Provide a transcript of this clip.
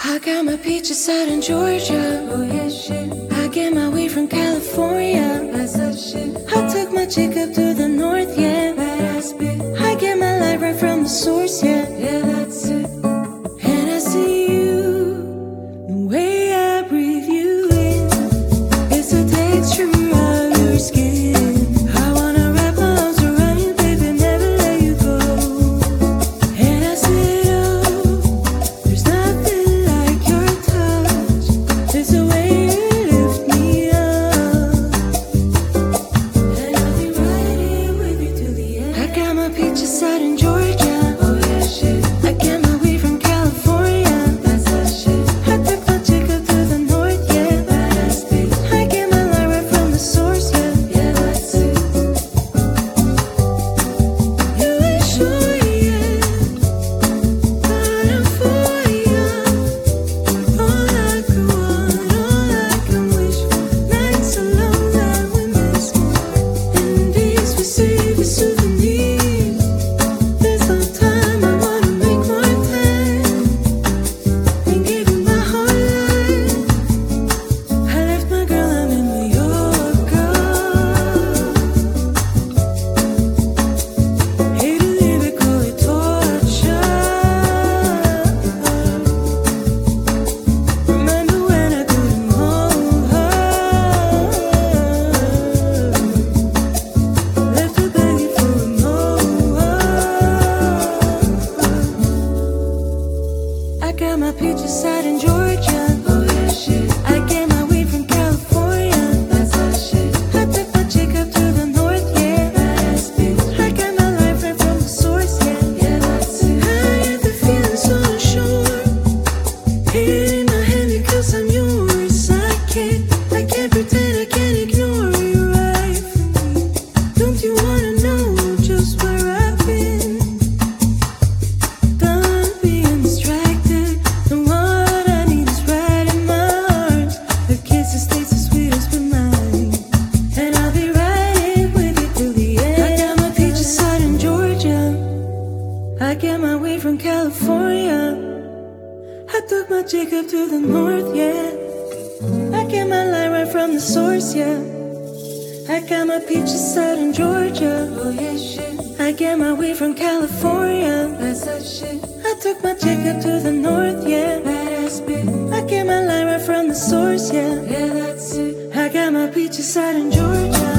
I got my peaches out in Georgia. Oh yeah, shit. I get my weed from California. That's that shit. I took my chick up to the north, yeah. Badass bitch. I get my light right from the source, yeah. Yeah, that's it. And I see you, the way I breathe you in. It's the texture of your skin. I wanna wrap my arms around you, baby, never let you go. And I said, oh, there's nothing like your touch. It's the way you lift me up. And I'll be right here with you till the end. I got my peaches out in Georgia. Oh yeah, shit. I get my weed from California. That's that shit. I took my chick up to the north, yeah. Badass bitch. I get my light right from the source, yeah. Yeah, that's it. You ain't sure yet, but I'm for ya. All I could want, all I can wish for. Nights alone that we miss. And days we save as souvenirs. There's no time, I wanna make more time and give you my whole life. I left my girl, I'm in New York. Hate to leave it, call it torture. Remember when I couldn't hold her? Left her begging for a more. I got my peaches out in Georgia. Oh yeah, shit. I get my weed from California. That's that shit. I took my chick up to the north, yeah. Badass bitch. I got my life right from the source, yeah. Yeah, that's it. I had the feeling so unsure. Hate it in my hand because I'm yours. I can't pretend, I can't ignore you right from me. Don't you wanna know just where I've been? Done being distracted. The one I need is right in my arms. The kisses taste the sweetest but mine. And I'll be right here with you till the end. I got my peaches out in Georgia. I get my weed from California. I took my chick up to the north, yeah. I get my light right from the source, yeah. I got my peaches out in Georgia. Oh yeah, shit. I get my weed from California. That's that shit. I took my chick up to the north, yeah. Badass bitch. I get my light right from the source, yeah. Yeah, that's it. I got my peaches out in Georgia.